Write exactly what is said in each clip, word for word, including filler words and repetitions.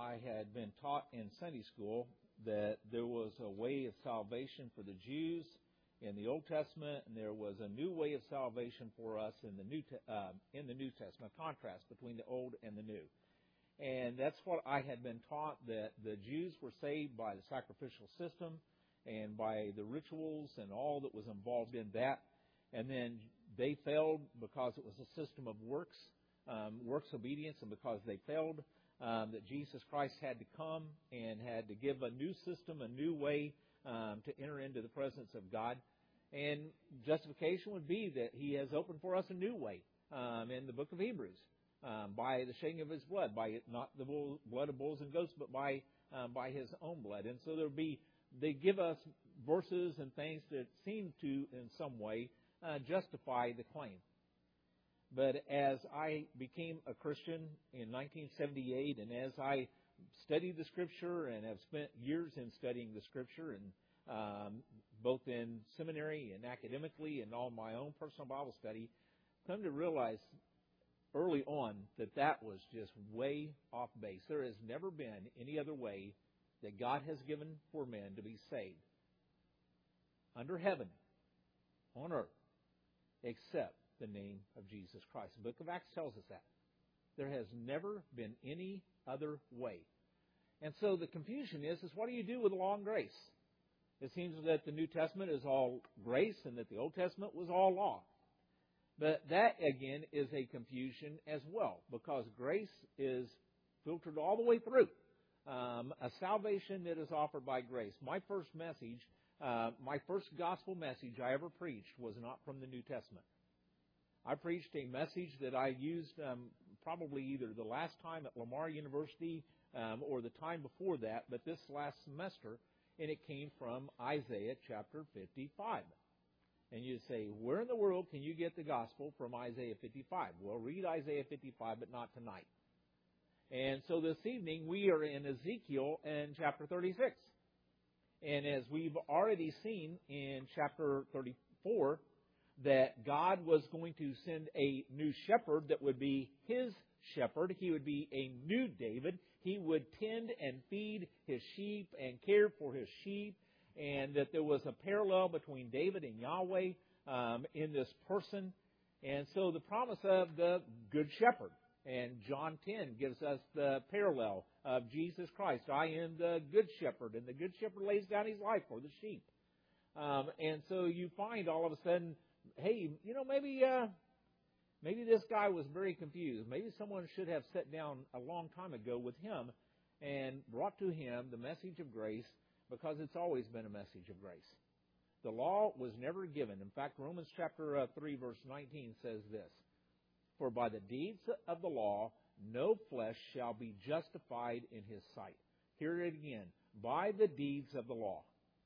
I had been taught in Sunday school that there was a way of salvation for the Jews in the Old Testament, and there was a new way of salvation for us in the New uh, in the New Testament. A contrast between the Old and the New, and that's what I had been taught, that the Jews were saved by the sacrificial system and by the rituals and all that was involved in that, and then they failed because it was a system of works, um, works obedience, and because they failed, um, that Jesus Christ had to come and had to give a new system, a new way um, to enter into the presence of God. And justification would be that He has opened for us a new way um, in the book of Hebrews um, by the shedding of His blood, by not the bull, blood of bulls and goats, but by um, by His own blood. And so there would be, they give us verses and things that seem to, in some way, uh, justify the claim. But as I became a Christian in nineteen seventy-eight, and as I studied the Scripture and have spent years in studying the Scripture, and um, both in seminary and academically and all my own personal Bible study, come to realize early on that that was just way off base. There has never been any other way that God has given for men to be saved under heaven, on earth, except the name of Jesus Christ. The book of Acts tells us that. There has never been any other way. And so the confusion is, is what do you do with law and grace? It seems that the New Testament is all grace and that the Old Testament was all law. But that, again, is a confusion as well, because grace is filtered all the way through. Um, a salvation that is offered by grace. My first message, uh, my first gospel message I ever preached was not from the New Testament. I preached a message that I used um, probably either the last time at Lamar University um, or the time before that, but this last semester, and it came from Isaiah chapter fifty-five. And you say, where in the world can you get the gospel from Isaiah fifty-five? Well, read Isaiah fifty-five, but not tonight. And so this evening, we are in Ezekiel in chapter thirty-six. And as we've already seen in chapter thirty-four, that God was going to send a new shepherd that would be His shepherd. He would be a new David. He would tend and feed His sheep and care for His sheep. And that there was a parallel between David and Yahweh um, in this person. And so the promise of the Good Shepherd. And John ten gives us the parallel of Jesus Christ. I am the Good Shepherd, and the Good Shepherd lays down His life for the sheep. Um, and so you find all of a sudden, hey, you know, maybe uh, maybe this guy was very confused. Maybe someone should have sat down a long time ago with him and brought to him the message of grace, because it's always been a message of grace. The law was never given. In fact, Romans chapter uh, three, verse nineteen says this, for by the deeds of the law, no flesh shall be justified in his sight. Hear it again. By the deeds of the law.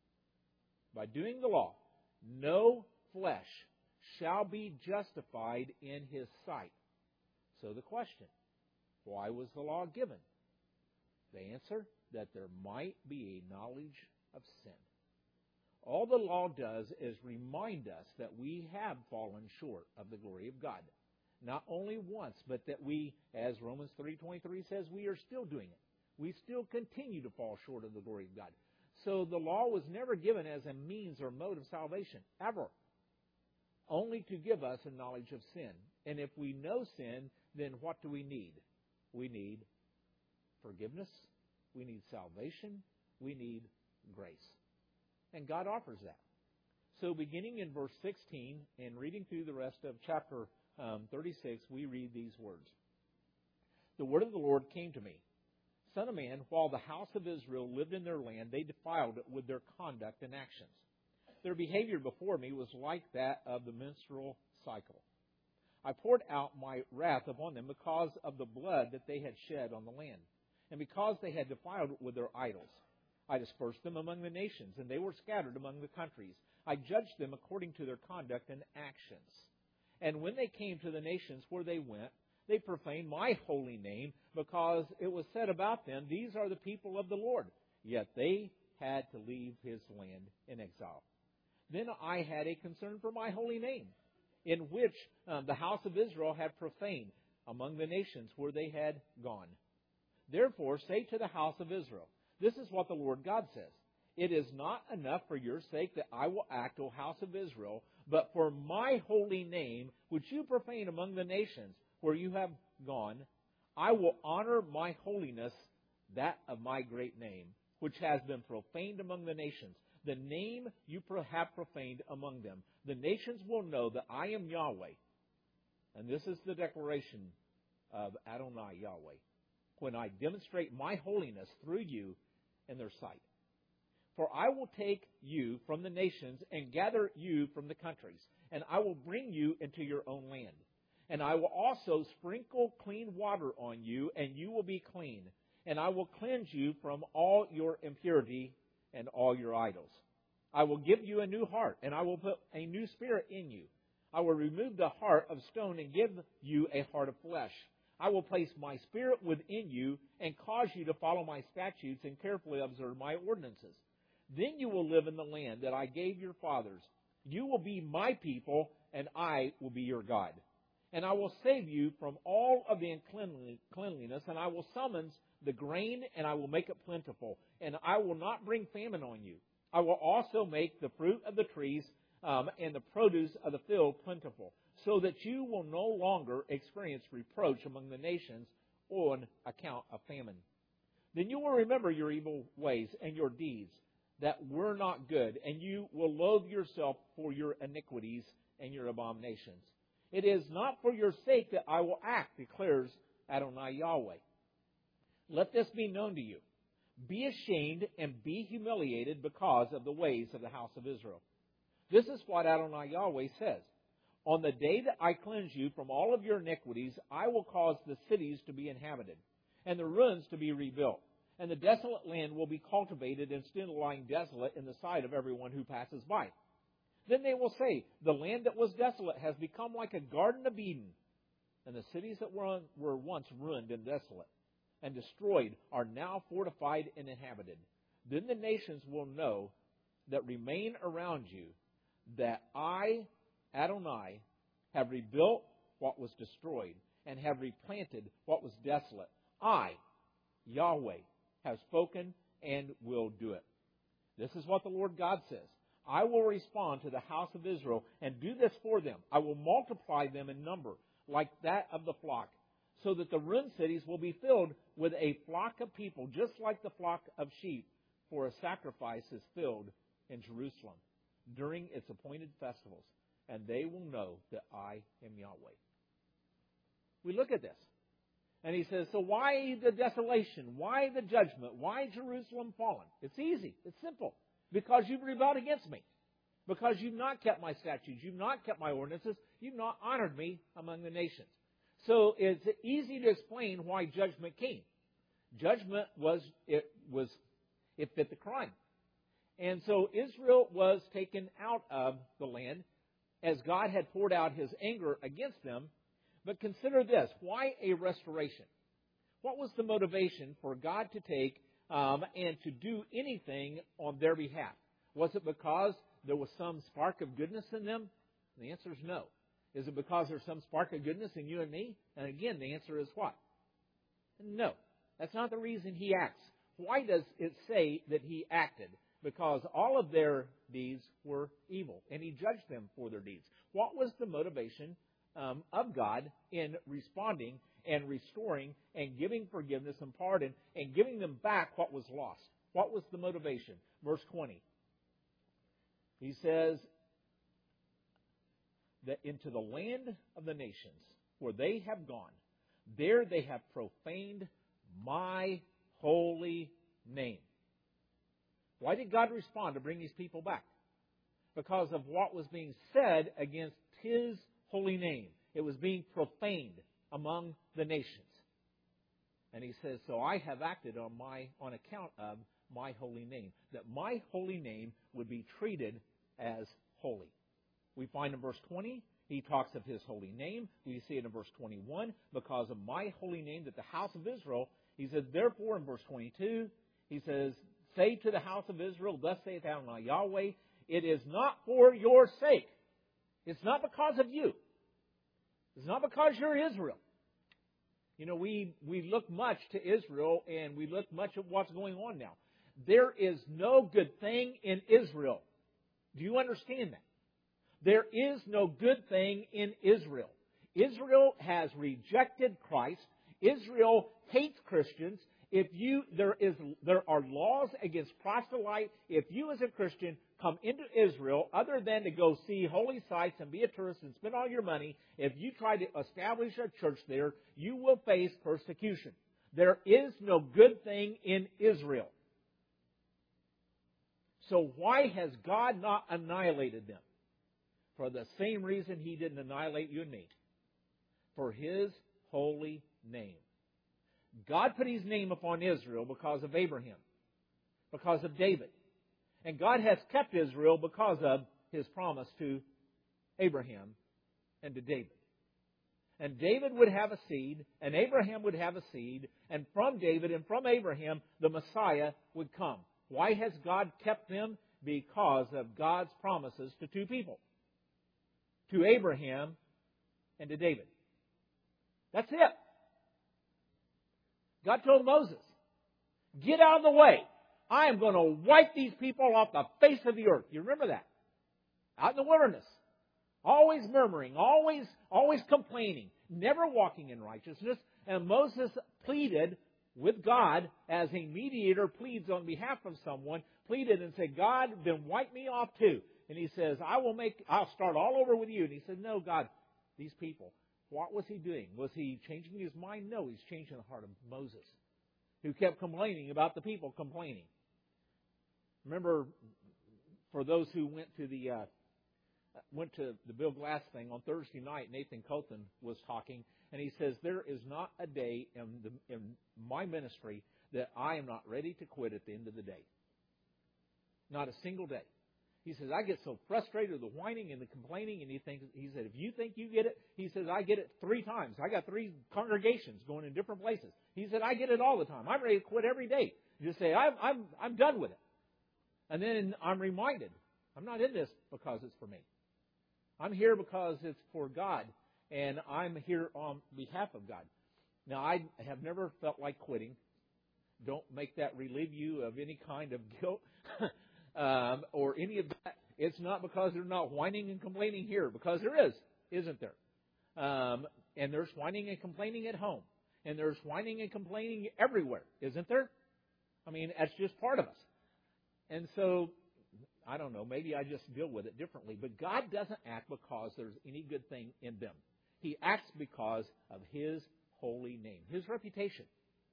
By doing the law, no flesh shall be justified in his sight. So the question, why was the law given? The answer, that there might be a knowledge of sin. All the law does is remind us that we have fallen short of the glory of God. Not only once, but that we, as Romans three twenty-three says, we are still doing it. We still continue to fall short of the glory of God. So the law was never given as a means or mode of salvation, ever. Only to give us a knowledge of sin. And if we know sin, then what do we need? We need forgiveness. We need salvation. We need grace. And God offers that. So beginning in verse sixteen and reading through the rest of chapter um, thirty-six, we read these words. The word of the Lord came to me. Son of man, while the house of Israel lived in their land, they defiled it with their conduct and actions. Their behavior before me was like that of the menstrual cycle. I poured out my wrath upon them because of the blood that they had shed on the land, and because they had defiled it with their idols. I dispersed them among the nations, and they were scattered among the countries. I judged them according to their conduct and actions. And when they came to the nations where they went, they profaned my holy name, because it was said about them, these are the people of the Lord. Yet they had to leave His land in exile. Then I had a concern for my holy name, in which um, the house of Israel had profaned among the nations where they had gone. Therefore say to the house of Israel, this is what the Lord God says. It is not enough for your sake that I will act, O house of Israel, but for my holy name, which you profane among the nations where you have gone, I will honor my holiness, that of my great name, which has been profaned among the nations, the name you have profaned among them. The nations will know that I am Yahweh. And this is the declaration of Adonai Yahweh, when I demonstrate my holiness through you in their sight. For I will take you from the nations and gather you from the countries, and I will bring you into your own land. And I will also sprinkle clean water on you, and you will be clean. And I will cleanse you from all your impurity and all your idols. I will give you a new heart, and I will put a new spirit in you. I will remove the heart of stone and give you a heart of flesh. I will place my spirit within you and cause you to follow my statutes and carefully observe my ordinances. Then you will live in the land that I gave your fathers. You will be my people, and I will be your God. And I will save you from all of the uncleanliness, and I will summons the grain, and I will make it plentiful. And I will not bring famine on you. I will also make the fruit of the trees um, and the produce of the field plentiful, so that you will no longer experience reproach among the nations on account of famine. Then you will remember your evil ways and your deeds that were not good, and you will loathe yourself for your iniquities and your abominations. It is not for your sake that I will act, declares Adonai Yahweh. Let this be known to you. Be ashamed and be humiliated because of the ways of the house of Israel. This is what Adonai Yahweh says. On the day that I cleanse you from all of your iniquities, I will cause the cities to be inhabited, and the ruins to be rebuilt. And the desolate land will be cultivated and still lying desolate in the sight of everyone who passes by. Then they will say, the land that was desolate has become like a garden of Eden, and the cities that were, were once ruined and desolate and destroyed are now fortified and inhabited. Then the nations will know that remain around you that I, Adonai, have rebuilt what was destroyed and have replanted what was desolate. I, Yahweh, have spoken and will do it. This is what the Lord God says. I will respond to the house of Israel and do this for them. I will multiply them in number like that of the flock, so that the ruined cities will be filled with a flock of people, just like the flock of sheep for a sacrifice is filled in Jerusalem during its appointed festivals. And they will know that I am Yahweh. We look at this. And he says, so why the desolation? Why the judgment? Why Jerusalem fallen? It's easy. It's simple. Because you've rebelled against me. Because you've not kept my statutes. You've not kept my ordinances. You've not honored me among the nations. So it's easy to explain why judgment came. Judgment was, it was, it fit the crime. And so Israel was taken out of the land as God had poured out his anger against them. But consider this. Why a restoration? What was the motivation for God to take um, and to do anything on their behalf? Was it because there was some spark of goodness in them? The answer is no. Is it because there's some spark of goodness in you and me? And again, the answer is what? No. That's not the reason he acts. Why does it say that he acted? Because all of their deeds were evil, and he judged them for their deeds. What was the motivation um, of God in responding and restoring and giving forgiveness and pardon and giving them back what was lost? What was the motivation? Verse twenty. He says that into the land of the nations where they have gone, there they have profaned my holy name. Why did God respond to bring these people back? Because of what was being said against his holy name. It was being profaned among the nations. And he says, so I have acted on my on account of my holy name. That my holy name would be treated as holy. We find in verse twenty, he talks of his holy name. We see it in verse twenty-one, because of my holy name, that the house of Israel, he says, therefore in verse twenty-two, he says, say to the house of Israel, thus saith Adonai Yahweh, it is not for your sake. It's not because of you. It's not because you're Israel. You know, we, we look much to Israel and we look much at what's going on now. There is no good thing in Israel. Do you understand that? There is no good thing in Israel. Israel has rejected Christ. Israel hates Christians. If you there is there are laws against proselyte. If you as a Christian come into Israel, other than to go see holy sites and be a tourist and spend all your money, if you try to establish a church there, you will face persecution. There is no good thing in Israel. So why has God not annihilated them? For the same reason He didn't annihilate you and me. For His holy name. God put His name upon Israel because of Abraham, because of David. And God has kept Israel because of His promise to Abraham and to David. And David would have a seed, and Abraham would have a seed, and from David and from Abraham the Messiah would come. Why has God kept them? Because of God's promises to two people. To Abraham and to David. That's it. God told Moses, get out of the way. I am going to wipe these people off the face of the earth. You remember that? Out in the wilderness. Always murmuring, always, always complaining, never walking in righteousness. And Moses pleaded with God as a mediator pleads on behalf of someone, pleaded and said, God, then wipe me off too. And he says, I will make, I'll start all over with you. And he said, no, God, these people. What was he doing? Was he changing his mind? No, he's changing the heart of Moses, who kept complaining about the people complaining. Remember, for those who went to the uh, went to the Bill Glass thing on Thursday night, Nathan Cothan was talking, and he says, there is not a day in, the, in my ministry that I am not ready to quit at the end of the day. Not a single day. He says, I get so frustrated with the whining and the complaining, and he thinks, he said, if you think you get it, he says, I get it three times. I got three congregations going in different places. He said, I get it all the time. I'm ready to quit every day. Just say, I'm, I'm, I'm done with it. And then I'm reminded, I'm not in this because it's for me. I'm here because it's for God, and I'm here on behalf of God. Now, I have never felt like quitting. Don't make that relieve you of any kind of guilt. Um, or any of that. It's not because they're not whining and complaining here, because there is, isn't there? Um, and there's whining and complaining at home. And there's whining and complaining everywhere, isn't there? I mean, that's just part of us. And so, I don't know, maybe I just deal with it differently. But God doesn't act because there's any good thing in them. He acts because of His holy name, His reputation.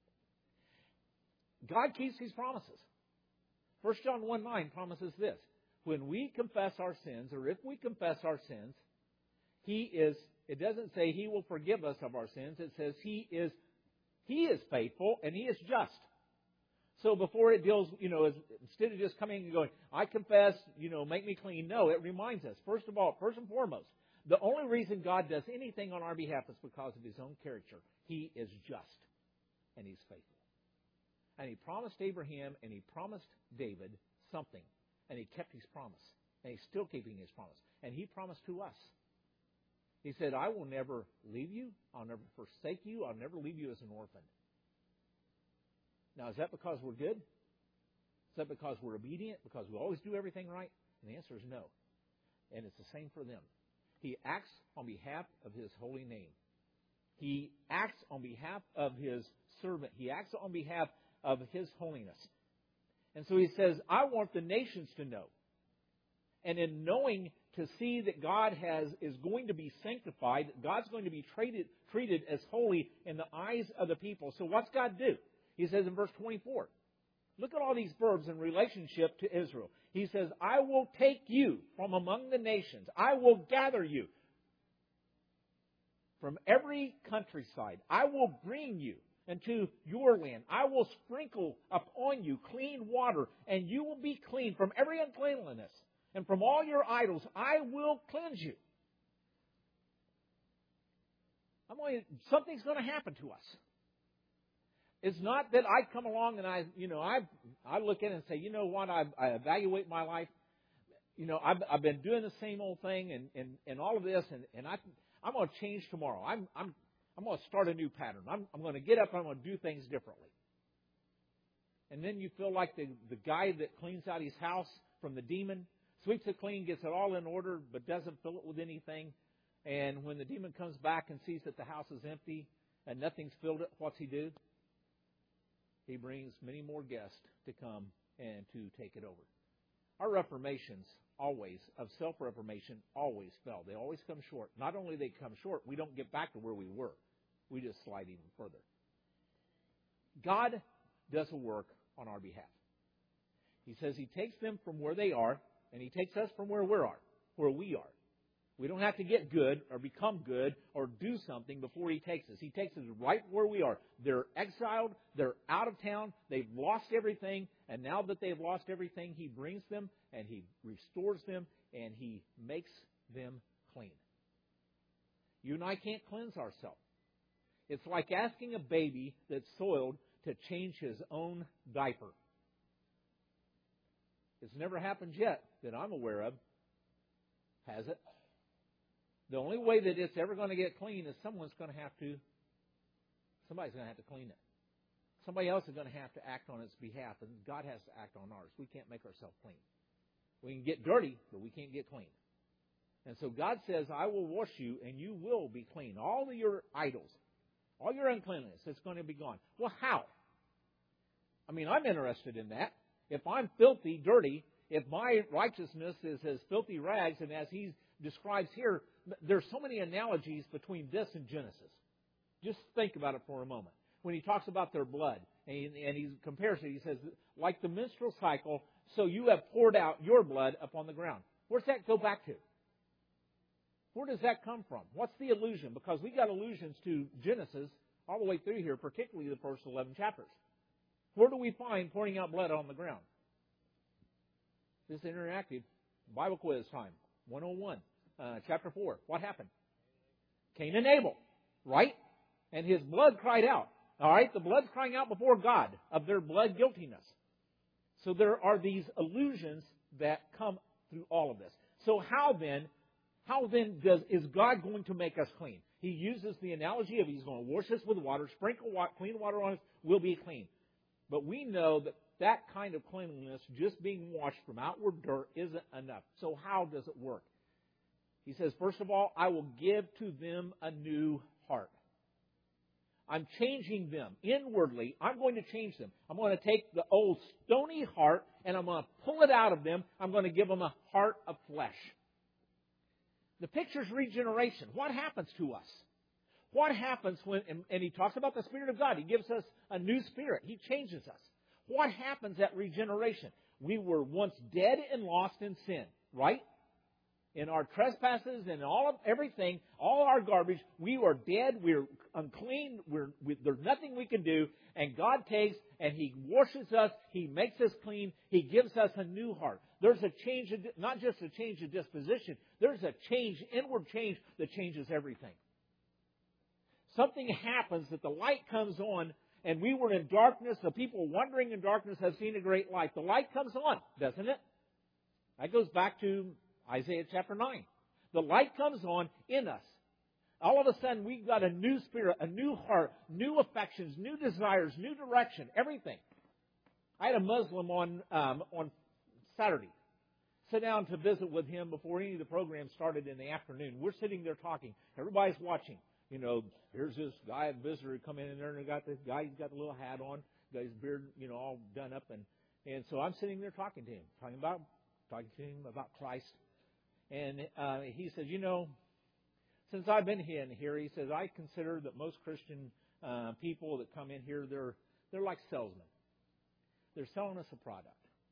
God keeps His promises. First John one nine promises this. When we confess our sins, or if we confess our sins, He is, it doesn't say He will forgive us of our sins. It says He is, He is faithful and He is just. So before it deals, you know, instead of just coming and going, I confess, you know, make me clean. No, it reminds us, first of all, first and foremost, the only reason God does anything on our behalf is because of His own character. He is just and He's faithful. And He promised Abraham and He promised David something. And He kept His promise. And He's still keeping His promise. And He promised to us. He said, I will never leave you. I'll never forsake you. I'll never leave you as an orphan. Now, is that because we're good? Is that because we're obedient? Because we always do everything right? And the answer is no. And it's the same for them. He acts on behalf of His holy name. He acts on behalf of His servant. He acts on behalf of His holiness. And so He says, I want the nations to know. And in knowing to see that God has is going to be sanctified, God's going to be treated, treated as holy in the eyes of the people. So what's God do? He says in verse twenty-four, look at all these verbs in relationship to Israel. He says, I will take you from among the nations. I will gather you from every countryside. I will bring you into your land. I will sprinkle upon you clean water, and you will be clean from every uncleanliness. And from all your idols, I will cleanse you. I'm going, something's going to happen to us. It's not that I come along and I, you know, I I look at it and say, you know what, I, I evaluate my life. You know, I've, I've been doing the same old thing and, and, and all of this, and, and I, I'm going to change tomorrow. I'm I'm I'm going to start a new pattern. I'm, I'm going to get up and I'm going to do things differently. And then you feel like the, the guy that cleans out his house from the demon, sweeps it clean, gets it all in order, but doesn't fill it with anything. And when the demon comes back and sees that the house is empty and nothing's filled it, what's he do? He brings many more guests to come and to take it over. Our reformations always, of self-reformation, always fail. They always come short. Not only they come short, we don't get back to where we were. We just slide even further. God does a work on our behalf. He says He takes them from where they are, and He takes us from where we are, where we are. We don't have to get good or become good or do something before He takes us. He takes us right where we are. They're exiled. They're out of town. They've lost everything. And now that they've lost everything, He brings them and He restores them and He makes them clean. You and I can't cleanse ourselves. It's like asking a baby that's soiled to change his own diaper. It's never happened yet that I'm aware of. Has it? The only way that it's ever going to get clean is someone's going to have to, somebody's going to have to clean it. Somebody else is going to have to act on its behalf, and God has to act on ours. We can't make ourselves clean. We can get dirty, but we can't get clean. And so God says, I will wash you, and you will be clean. All of your idols, all your uncleanness, it's going to be gone. Well, how? I mean, I'm interested in that. If I'm filthy, dirty, if my righteousness is as filthy rags, and as He describes here, there's so many analogies between this and Genesis. Just think about it for a moment. When He talks about their blood, and he, and he compares it, He says, like the menstrual cycle, so you have poured out your blood upon the ground. Where's that go back to? Where does that come from? What's the allusion? Because we got allusions to Genesis all the way through here, particularly the first eleven chapters. Where do we find pouring out blood on the ground? This interactive Bible quiz time, one oh one, uh, chapter four. What happened? Cain and Abel, right? And his blood cried out. All right, the blood's crying out before God of their blood guiltiness. So there are these allusions that come through all of this. So how then, how then does is God going to make us clean? He uses the analogy of He's going to wash us with water, sprinkle water, clean water on us, we'll be clean. But we know that that kind of cleanliness, just being washed from outward dirt, isn't enough. So how does it work? He says, first of all, I will give to them a new heart. I'm changing them inwardly. I'm going to change them. I'm going to take the old stony heart and I'm going to pull it out of them. I'm going to give them a heart of flesh. The picture's regeneration. What happens to us? What happens when, and, and he talks about the Spirit of God. He gives us a new spirit. He changes us. What happens at regeneration? We were once dead and lost in sin, right? In our trespasses and all of everything, all our garbage, we are dead, we're unclean, we're, we, there's nothing we can do. And God takes and He washes us, He makes us clean, He gives us a new heart. There's a change, of, not just a change of disposition, there's a change, inward change that changes everything. Something happens that the light comes on, and we were in darkness, the people wandering in darkness have seen a great light. The light comes on, doesn't it? That goes back to Isaiah chapter nine. The light comes on in us. All of a sudden, we've got a new spirit, a new heart, new affections, new desires, new direction, everything. I had a Muslim on um, on Saturday. Sit down to visit with him before any of the programs started in the afternoon. We're sitting there talking. Everybody's watching. You know, here's this guy, a visitor, come in there, and they got this guy, he's got a little hat on, got his beard, you know, all done up. And, and so I'm sitting there talking to him, talking about talking to him about Christ. And uh, he says, you know, since I've been in here, he says, I consider that most Christian uh, people that come in here, they're they're like salesmen. They're selling us a product.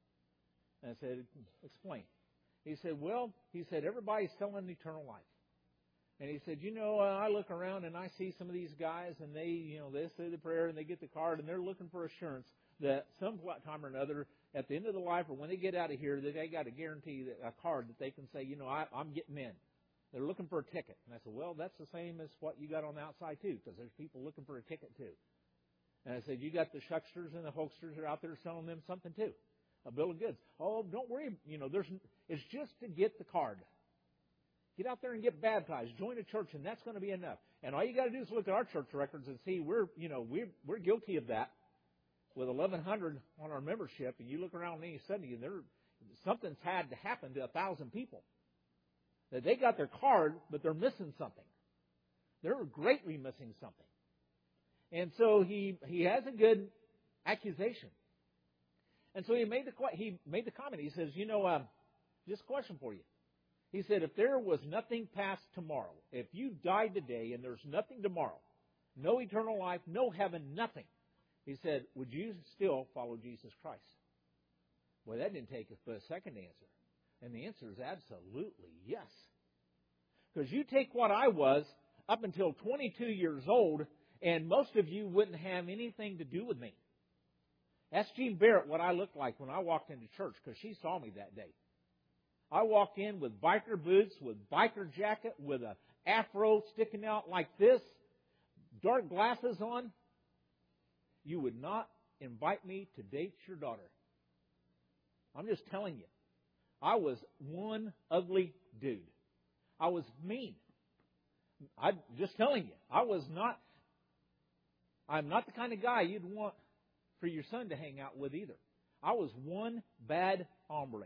And I said, explain. He said, well, he said, everybody's selling eternal life. And he said, you know, uh, I look around and I see some of these guys and they, you know, they say the prayer and they get the card and they're looking for assurance that some time or another at the end of the life or when they get out of here, that they got a guarantee, that, a card that they can say, you know, I, I'm getting in. They're looking for a ticket. And I said, well, that's the same as what you got on the outside too, because there's people looking for a ticket too. And I said, you got the shucksters and the hulksters that are out there selling them something too, a bill of goods. Oh, don't worry, you know, there's it's just to get the card. Get out there and get baptized. Join a church, and that's going to be enough. And all you got to do is look at our church records and see we're, you know, we're, we're guilty of that with eleven hundred on our membership. And you look around on any Sunday and there, something's had to happen to a thousand people. That they got their card, but they're missing something. They're greatly missing something. And so he, he has a good accusation. And so he made the, he made the comment. He says, you know, um, just a question for you. He said, if there was nothing past tomorrow, if you died today and there's nothing tomorrow, no eternal life, no heaven, nothing, he said, would you still follow Jesus Christ? Well, that didn't take us but a second answer. And the answer is absolutely yes. Because you take what I was up until twenty-two years old, and most of you wouldn't have anything to do with me. Ask Jean Barrett what I looked like when I walked into church, because she saw me that day. I walked in with biker boots, with biker jacket, with an afro sticking out like this, dark glasses on. You would not invite me to date your daughter. I'm just telling you. I was one ugly dude. I was mean. I'm just telling you. I was not, I'm not the kind of guy you'd want for your son to hang out with either. I was one bad hombre.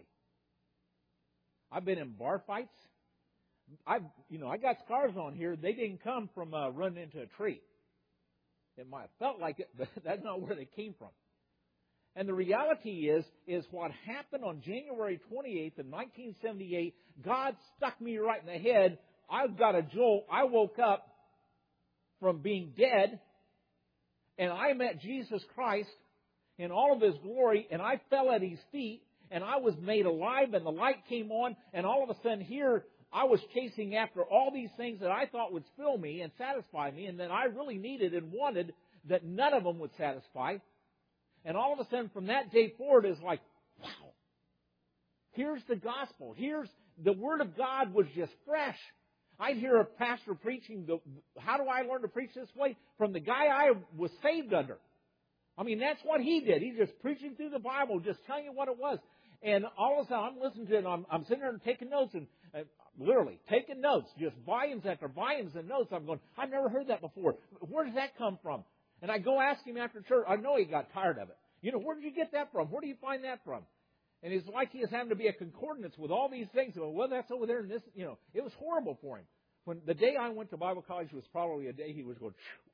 I've been in bar fights. I've, you know, I got scars on here. They didn't come from uh, running into a tree. It might have felt like it, but that's not where they came from. And the reality is, is what happened on January twenty-eighth of nineteen seventy-eight, God stuck me right in the head. I got a jolt. I woke up from being dead, and I met Jesus Christ in all of His glory, and I fell at His feet, and I was made alive, and the light came on, and all of a sudden here, I was chasing after all these things that I thought would fill me and satisfy me, and that I really needed and wanted, that none of them would satisfy. And all of a sudden, from that day forward, is like, wow, here's the gospel. Here's the Word of God was just fresh. I'd hear a pastor preaching, the, how do I learn to preach this way? From the guy I was saved under. I mean, that's what he did. He's just preaching through the Bible, just telling you what it was. And all of a sudden, I'm listening to it, and I'm, I'm sitting there and taking notes, and uh, literally taking notes, just volumes after volumes of notes. I'm going, I've never heard that before. Where does that come from? And I go ask him after church. I know he got tired of it. You know, where did you get that from? Where do you find that from? And it's like he is having to be a concordance with all these things. Well, that's over there, and this, you know, it was horrible for him. When the day I went to Bible college was probably a day he was going,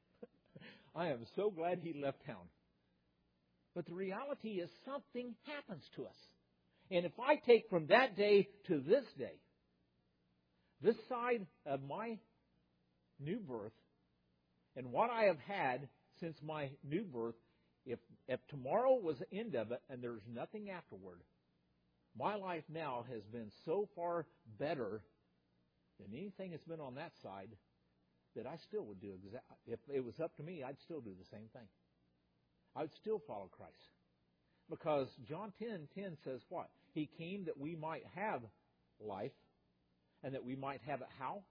I am so glad he left town. But the reality is something happens to us. And if I take from that day to this day, this side of my new birth and what I have had since my new birth, if if tomorrow was the end of it and there's nothing afterward, my life now has been so far better than anything that's been on that side that I still would do exactly. If it was up to me, I'd still do the same thing. I would still follow Christ. Because John ten ten says what? He came that we might have life and that we might have it how?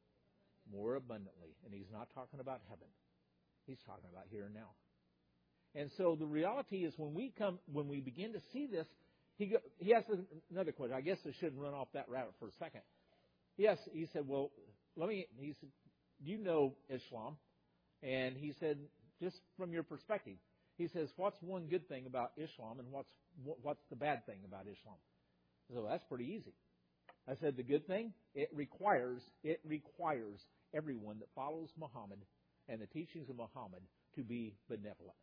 More abundantly. And He's not talking about heaven. He's talking about here and now. And so the reality is when we come, when we begin to see this, he go, he asks another question. I guess I shouldn't run off that rabbit for a second. Yes, he said, well, let me, he said, do you know Islam? And he said, just from your perspective, he says, what's one good thing about Islam and what's what's the bad thing about Islam? So that's pretty easy. I said, the good thing, it requires, it requires everyone that follows Muhammad and the teachings of Muhammad to be benevolent.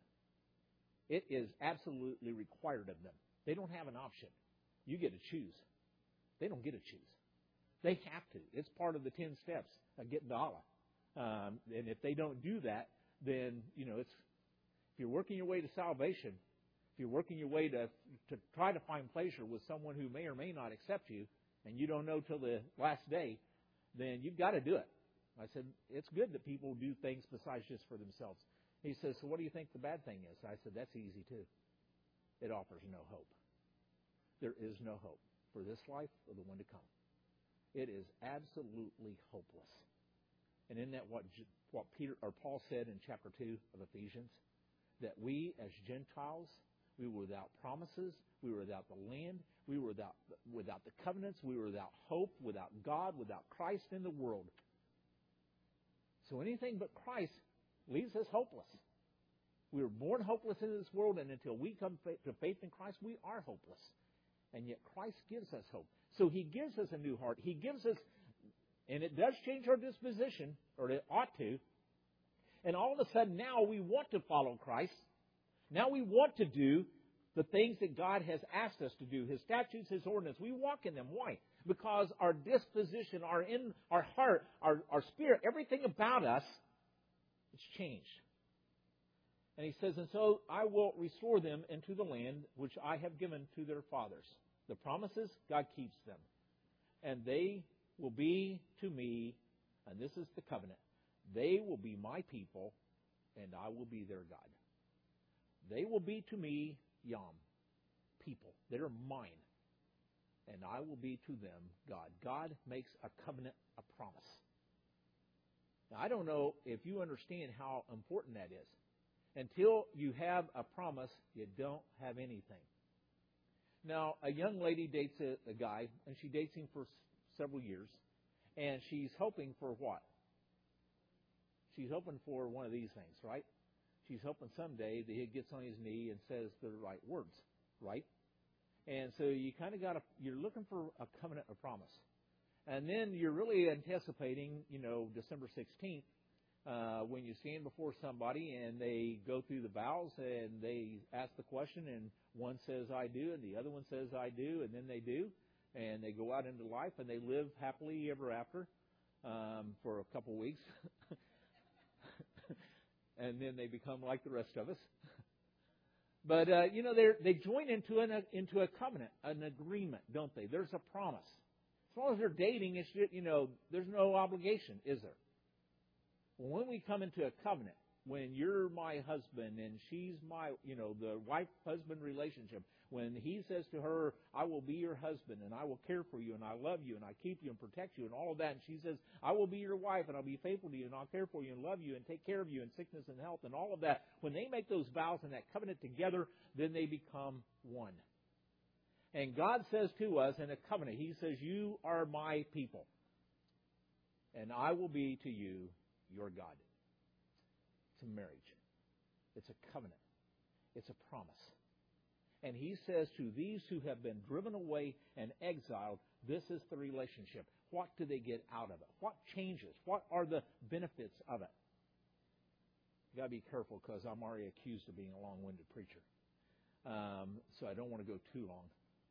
It is absolutely required of them. They don't have an option. You get to choose. They don't get to choose. They have to. It's part of the ten steps of getting to Allah. Um, and if they don't do that, then, you know, it's, if you're working your way to salvation, if you're working your way to to try to find pleasure with someone who may or may not accept you, and you don't know till the last day, then you've got to do it. I said, it's good that people do things besides just for themselves. He says, so what do you think the bad thing is? I said, that's easy too. It offers no hope. There is no hope for this life or the one to come. It is absolutely hopeless. And isn't that what what Peter or Paul said in chapter two of Ephesians? That we as Gentiles, we were without promises, we were without the land, we were without without the covenants, we were without hope, without God, without Christ in the world. So anything but Christ leaves us hopeless. We were born hopeless in this world, and until we come to faith in Christ, we are hopeless. And yet Christ gives us hope. So He gives us a new heart. He gives us, and it does change our disposition, or it ought to. And all of a sudden now we want to follow Christ. Now we want to do the things that God has asked us to do, His statutes, His ordinance. We walk in them. Why? Because our disposition, our in our heart, our, our spirit, everything about us is changed. And He says, and so I will restore them into the land which I have given to their fathers. The promises, God keeps them. And they will be to me, and this is the covenant, they will be my people, and I will be their God. They will be to me, Yom, people. They're mine. And I will be to them, God. God makes a covenant, a promise. Now, I don't know if you understand how important that is. Until you have a promise, you don't have anything. Now, a young lady dates a, a guy, and she dates him for s- several years, and she's hoping for what? She's hoping for one of these things, right? She's hoping someday that he gets on his knee and says the right words, right? And so you kind of got to, you're looking for a covenant, a promise. And then you're really anticipating, you know, December sixteenth, uh, when you stand before somebody and they go through the vows and they ask the question and one says, I do, and the other one says, I do, and then they do. And they go out into life and they live happily ever after um, for a couple weeks. And then they become like the rest of us. But, uh, you know, they they join into an, into a covenant, an agreement, don't they? There's a promise. As long as they're dating, it's, you know, there's no obligation, is there? Well, when we come into a covenant, when you're my husband and she's my, you know, the wife-husband relationship, when he says to her, I will be your husband and I will care for you and I love you and I keep you and protect you and all of that, and she says, I will be your wife and I'll be faithful to you and I'll care for you and love you and take care of you in sickness and health and all of that, when they make those vows and that covenant together, then they become one. And God says to us in a covenant, He says, you are my people and I will be to you your God. It's a marriage. It's a covenant. It's a promise. And He says to these who have been driven away and exiled, this is the relationship. What do they get out of it? What changes? What are the benefits of it? You've got to be careful because I'm already accused of being a long-winded preacher. Um, so I don't want to go too long.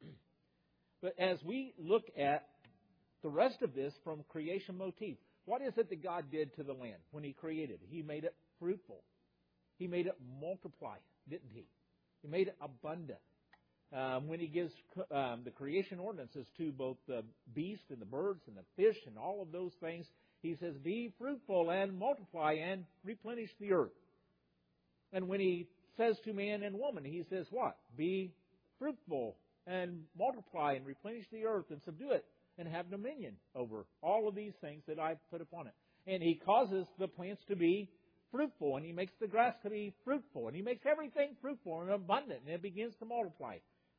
But as we look at the rest of this from creation motif, what is it that God did to the land when He created it? He made it fruitful. He made it multiply, didn't He? He made it abundant. Um, when He gives um, the creation ordinances to both the beast and the birds and the fish and all of those things, He says, be fruitful and multiply and replenish the earth. And when He says to man and woman, He says what? Be fruitful and multiply and replenish the earth and subdue it and have dominion over all of these things that I've put upon it. And He causes the plants to be fruitful, and He makes the grass to be fruitful, and He makes everything fruitful and abundant, and it begins to multiply.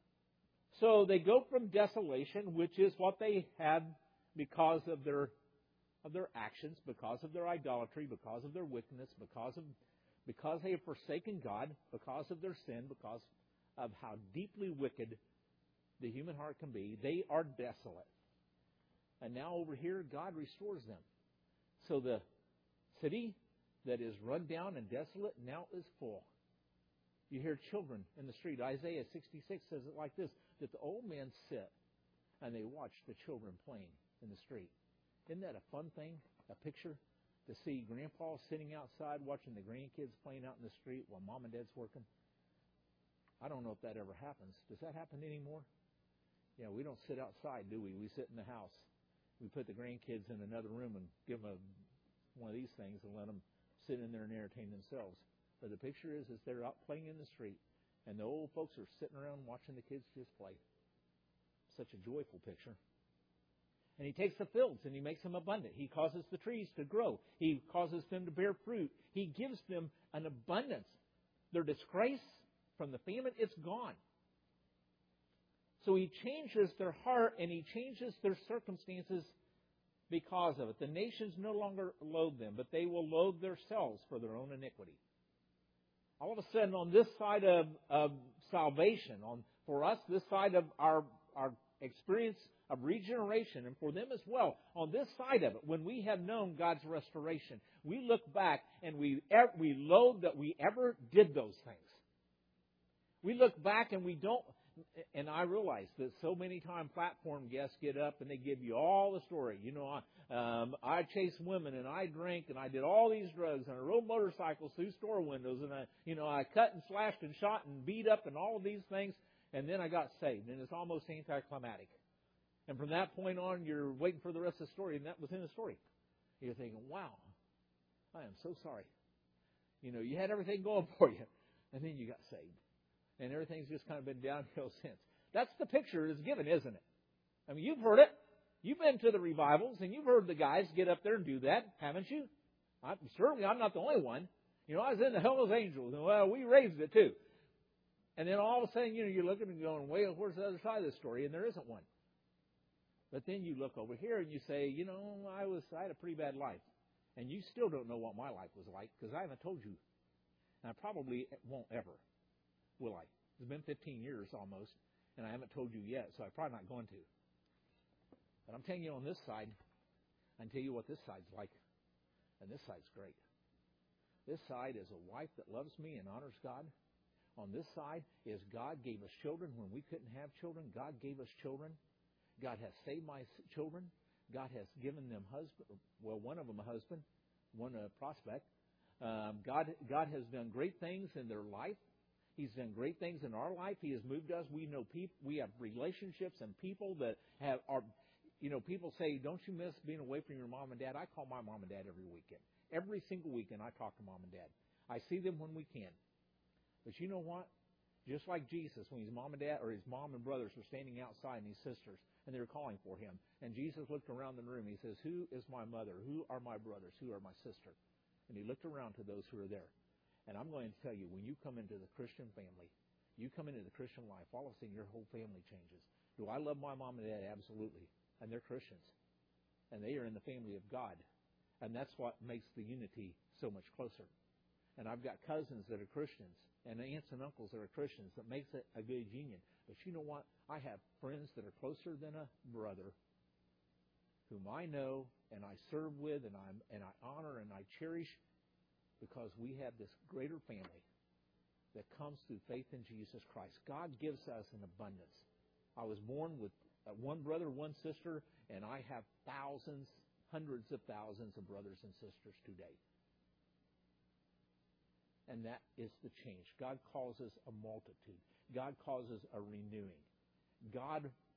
So they go from desolation, which is what they had because of their of their actions, because of their idolatry, because of their wickedness, because of because they have forsaken God, because of their sin, because of how deeply wicked the human heart can be. They are desolate. And now over here, God restores them. So the city that is run down and desolate now is full. You hear children in the street. Isaiah sixty-six says it like this, that the old men sit and they watch the children playing in the street. Isn't that a fun thing, a picture, to see Grandpa sitting outside watching the grandkids playing out in the street while Mom and Dad's working? I don't know if that ever happens. Does that happen anymore? Yeah, we don't sit outside, do we? We sit in the house. We put the grandkids in another room and give them a, one of these things and let them sit in there and entertain themselves. But the picture is, is they're out playing in the street, and the old folks are sitting around watching the kids just play. Such a joyful picture. And He takes the fields and He makes them abundant. He causes the trees to grow. He causes them to bear fruit. He gives them an abundance. Their disgrace from the famine, it's gone. So He changes their heart and He changes their circumstances because of it. The nations no longer loathe them, but they will loathe themselves for their own iniquity. All of a sudden, on this side of, of salvation, on for us, this side of our, our experience of regeneration, and for them as well, on this side of it, when we have known God's restoration, we look back and we, we loathe that we ever did those things. We look back and we don't, and I realize that so many times platform guests get up and they give you all the story. You know, I, um, I chased women and I drank and I did all these drugs and I rode motorcycles through store windows and I, you know, I cut and slashed and shot and beat up and all of these things. And then I got saved, and it's almost anticlimactic. And from that point on, you're waiting for the rest of the story, and that was in the story. You're thinking, wow, I am so sorry. You know, you had everything going for you, and then you got saved. And everything's just kind of been downhill since. That's the picture that's given, isn't it? I mean, you've heard it. You've been to the revivals, and you've heard the guys get up there and do that, haven't you? I, certainly, I'm not the only one. You know, I was in the Hells Angels, and well, we raised it too. And then all of a sudden, you know, you're looking and going, well, where's the other side of the story? And there isn't one. But then you look over here and you say, you know, I was I had a pretty bad life. And you still don't know what my life was like because I haven't told you. And I probably won't ever, will I? It's been fifteen years almost, and I haven't told you yet, so I'm probably not going to. But I'm telling you on this side, I can tell you what this side's like. And this side's great. This side is a wife that loves me and honors God. On this side is God gave us children when we couldn't have children. God gave us children. God has saved my children. God has given them husband. Well, one of them a husband, one a prospect. Um, God, God has done great things in their life. He's done great things in our life. He has moved us. We know people. We have relationships and people that have are. You know, people say, "Don't you miss being away from your mom and dad?" I call my mom and dad every weekend. Every single weekend, I talk to mom and dad. I see them when we can. But you know what? Just like Jesus, when his mom and dad, or his mom and brothers were standing outside and his sisters, and they were calling for him. And Jesus looked around the room. He says, who is my mother? Who are my brothers? Who are my sister? And he looked around to those who are there. And I'm going to tell you, when you come into the Christian family, you come into the Christian life, all of a sudden your whole family changes. Do I love my mom and dad? Absolutely. And they're Christians. And they are in the family of God. And that's what makes the unity so much closer. And I've got cousins that are Christians and aunts and uncles that are Christians that makes it a good union. But you know what? I have friends that are closer than a brother whom I know and I serve with and, I'm, and I honor and I cherish because we have this greater family that comes through faith in Jesus Christ. God gives us an abundance. I was born with one brother, one sister, and I have thousands, hundreds of thousands of brothers and sisters today. And that is the change. God calls us a multitude. God calls us a renewing. God